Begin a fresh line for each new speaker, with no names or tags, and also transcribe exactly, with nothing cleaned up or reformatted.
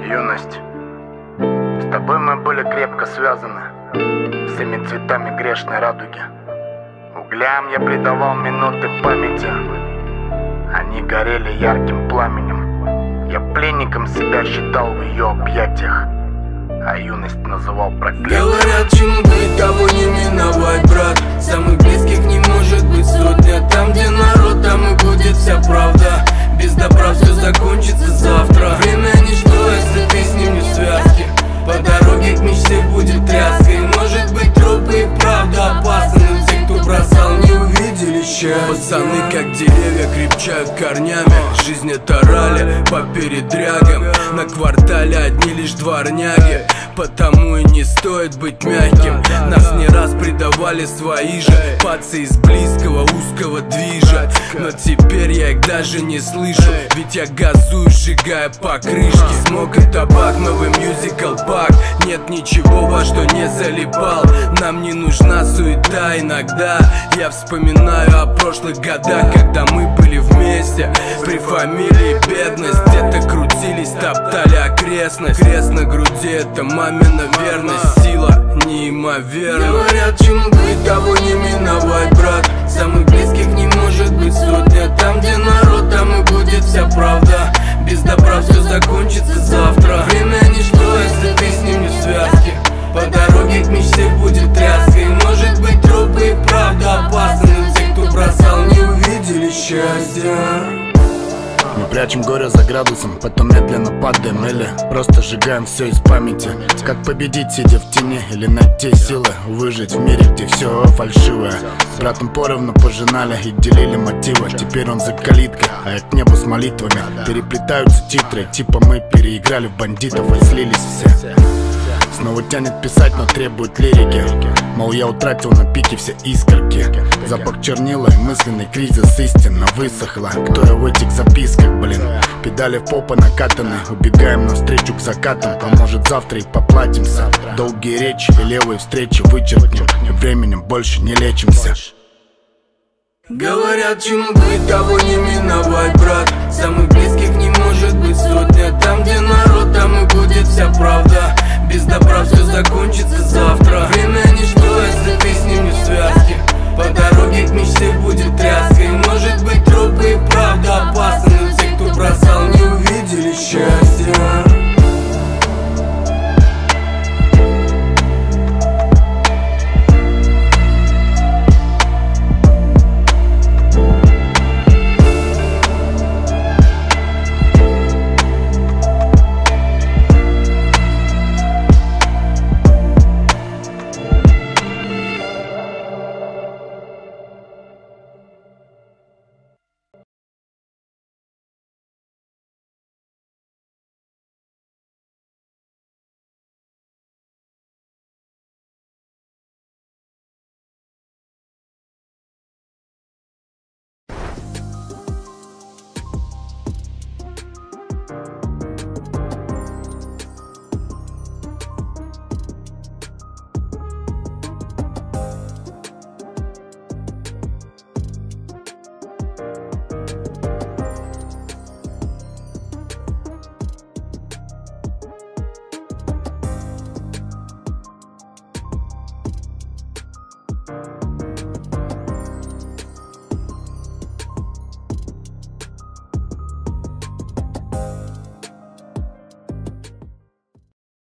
Юность, с тобой мы были крепко связаны всеми цветами грешной радуги. Углям я придавал минуты памяти, они горели ярким пламенем. Я пленником себя считал в ее объятиях, а юность называл проклятием.
Говорят, чему быть, того не миновать, брат. Самых близких не может быть сотня. Там, где народ, там и будет вся правда. Без добра все закончится завтра. Время ничто, если ты с ним не в связке. По дороге к мечте будет тряска. И может быть тропы и правда опасны, но те, кто бросал, не увидели счастья. Пацаны, как деревья, крепчают корнями. Жизнь это ралли по передрягам. На квартале одни лишь дворняги, потому и не стоит быть мягким. Нас не раз предавали свои же пацы из близкого узкого движа. Но теперь я их даже не слышу, ведь я газую, сжигая покрышки. Смог и табак, новый мюзикл пак. Нет ничего, во что не залипал. Нам не нужна суета иногда. Я вспоминаю о прошлых годах, когда мы были вместе. При фамилии бедность, где-то крутились, топтали окрестность. Крест на груди — это мамина верность, сила неимоверна. Говорят, чему быть, того не миновать, брат. Самых близких не может быть сотня. Там, где народ, там и будет вся правда. Без добра все закончится завтра. Время ничто, если ты с ним не в связке. По дороге к мечте будет тряска. И может быть тропы и правда опасны, но те, кто бросал, не увидели счастья.
Мы прячем горе за градусом, потом медленно падаем или просто сжигаем все из памяти. Как победить, сидя в тени, или найти силы выжить в мире, где все фальшивое. С братом поровну пожинали и делили мотивы. Теперь он за калиткой, а я к небу с молитвами. Переплетаются титры, типа мы переиграли в бандитов и слились все. Снова тянет писать, но требует лирики. Мол, я утратил на пике все искорки. Запах чернила и мысленный кризис истинно высохла. Кто я в этих записках, блин? Педали в попа накатаны, убегаем навстречу к закатам. А может завтра и поплатимся. Долгие речи и левые встречи вычеркнем, и временем больше не лечимся.
Говорят, чему быть, того не миновать, брат. Самых близких не